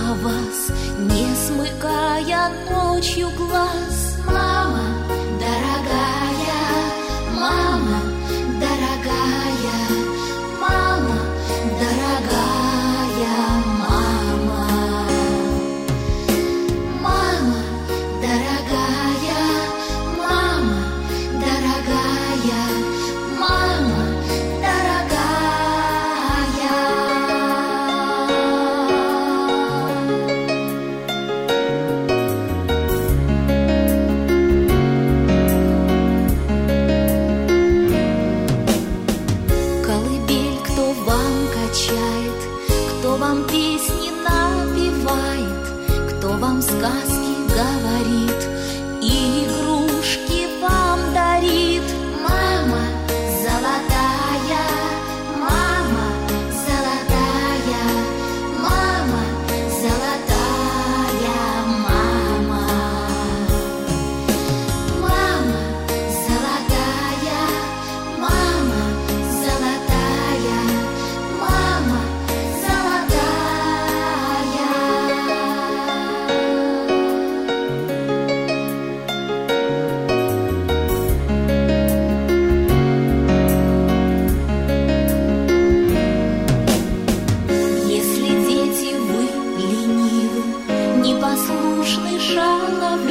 на вас, не смыкая ночью глаз. Мама дорогая, мама дорогая, мама дорогая, мама. Мама дорогая, мама дорогая, мама дорогая. Колыбель кто вам качает, кто вам песни напевает, кто вам сказки говорит и игрушки вам дарит. Мама золотая, мама золотая, мама золотая, мама. Мама золотая, мама золотая, мама золотая. Если дети вы ленивы, непослушны, шаловливы,